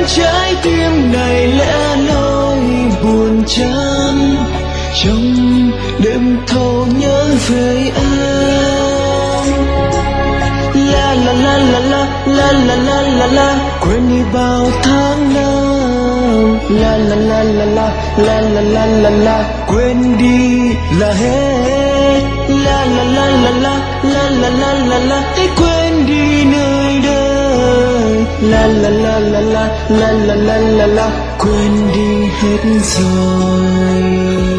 trái tim này lẻ loi buồn chán trong đêm thâu nhớ về em. La la la la la la la la la la quên đi bao tháng năm. La la la la la la la la la la quên đi là hết. La la la la la la la la la la hãy quên đi nơi đây. La la la la la la la la la la quên đi hết rồi.